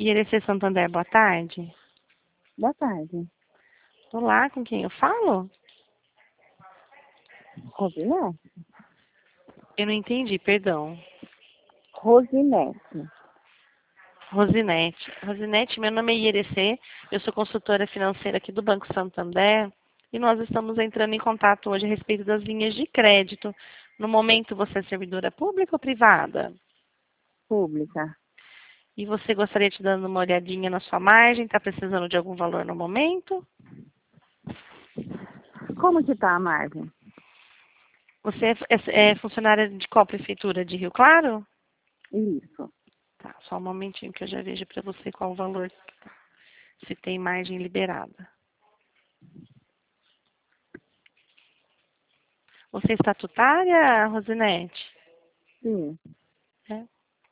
IRC Santander, boa tarde. Boa tarde. Olá, com quem eu falo? Rosinete? Eu não entendi, perdão. Rosinete. Rosinete. Rosinete, meu nome é IRC, eu sou consultora financeira aqui do Banco Santander e nós estamos entrando em contato hoje a respeito das linhas de crédito. No momento, você é servidora pública ou privada? Pública. E você gostaria de dar uma olhadinha na sua margem? Está precisando de algum valor no momento? Como que tá a margem? Você é funcionária de qual prefeitura? De Rio Claro? Isso. Tá, só um momentinho que eu já vejo para você qual o valor, se tem margem liberada. Você é estatutária, Rosinete? Sim. É.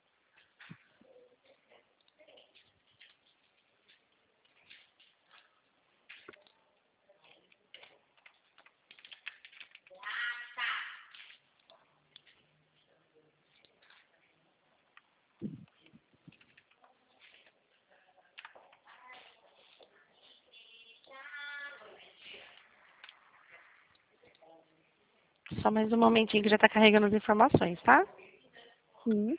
Só mais um momentinho que já está carregando as informações, tá? Sim.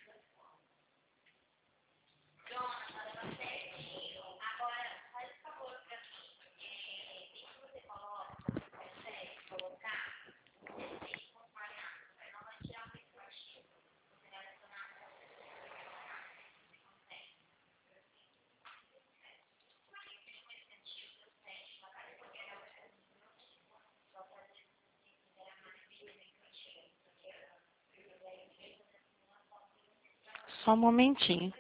Só um momentinho.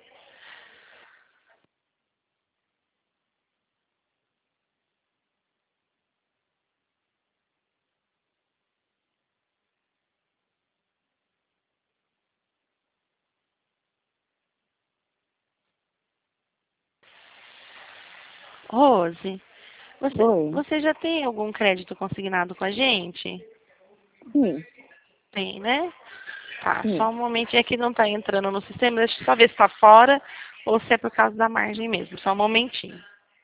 Rose, Oi. você já tem algum crédito consignado com a gente? Sim. Tem, né? Tá, Sim. só um momentinho, é que não está entrando no sistema. Deixa eu só ver se está fora ou se é por causa da margem mesmo. Só um momentinho.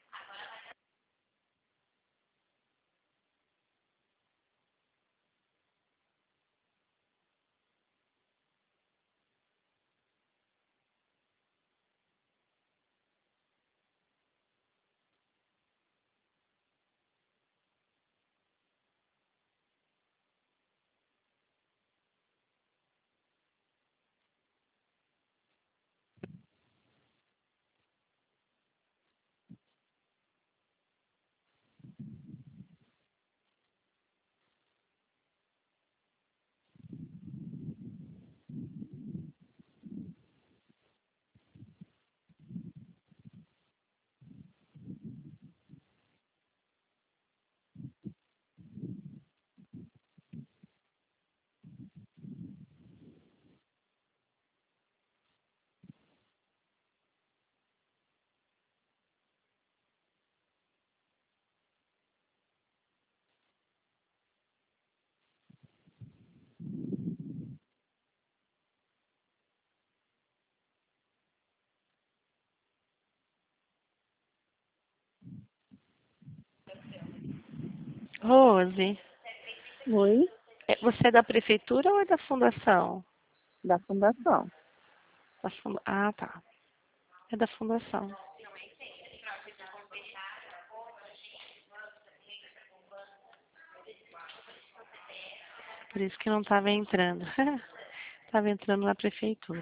Rose, Oi. você é da prefeitura ou é da fundação? Da fundação. Ah, tá. É da fundação. Por isso que não estava entrando. Estava entrando na prefeitura.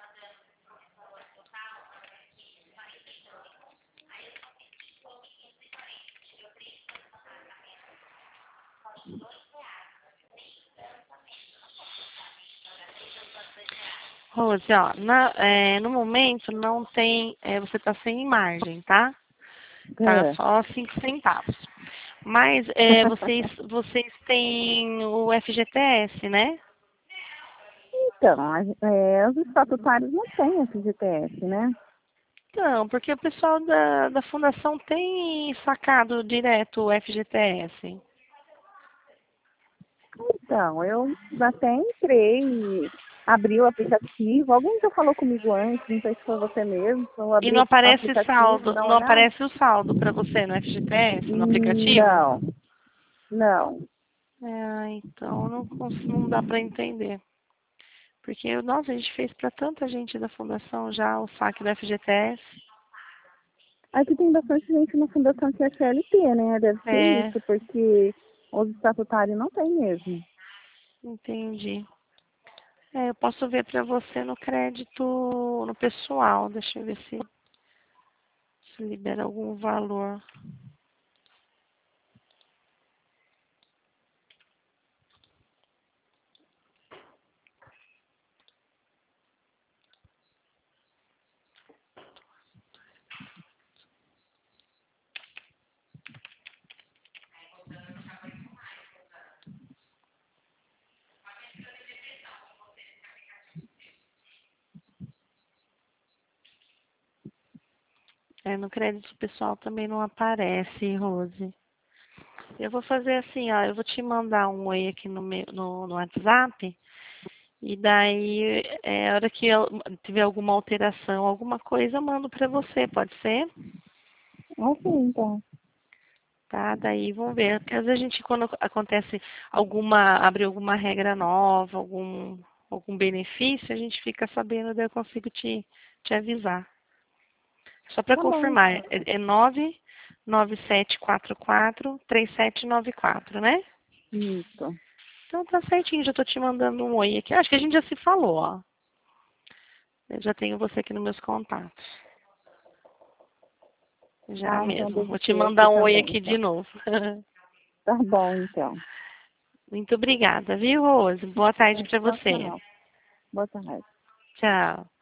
Rose, ó, no momento não tem, você está sem margem, tá? Tá É. só 5 centavos. Mas vocês têm o FGTS, né? Então, os estatutários não têm FGTS, né? Não, porque o pessoal da fundação tem sacado direto o FGTS. Então, eu até entrei. abri o aplicativo. Alguém já falou comigo antes, não sei se foi você mesmo. Eu E abri não o aparece aplicativo, saldo, dá uma não olhada. aparece o saldo para você no FGTS, no aplicativo? Não, não. É, então não dá para entender. Porque, nossa, a gente fez para tanta gente da fundação já o saque do FGTS. Aqui tem bastante gente na fundação que é CLT, né? Deve ser É, isso, porque os estatutários não tem mesmo. entendi. É, eu posso ver para você no crédito, no pessoal. Deixa eu ver se libera algum valor. É, no crédito pessoal também não aparece, Rose. Eu vou fazer assim, ó, eu vou te mandar um oi aqui no WhatsApp, e daí, a hora que eu tiver alguma alteração, alguma coisa, eu mando para você, pode ser? Ok, então. Tá? Daí vamos ver. Porque às vezes a gente, quando acontece abre alguma regra nova, algum benefício, a gente fica sabendo, daí eu consigo te avisar. Só para Tá bom, confirmar, é 997443794, né? isso. Então tá certinho, já estou te mandando um oi aqui. Acho que a gente já se falou, ó. Eu já tenho você aqui nos meus contatos. Já Ah, então mesmo. deve Vou te ser aqui mandar um oi também, aqui de então. novo. Tá bom, então. Muito obrigada, viu, Rose? Boa tarde para Tchau, você. tchau. Boa tarde. Tchau.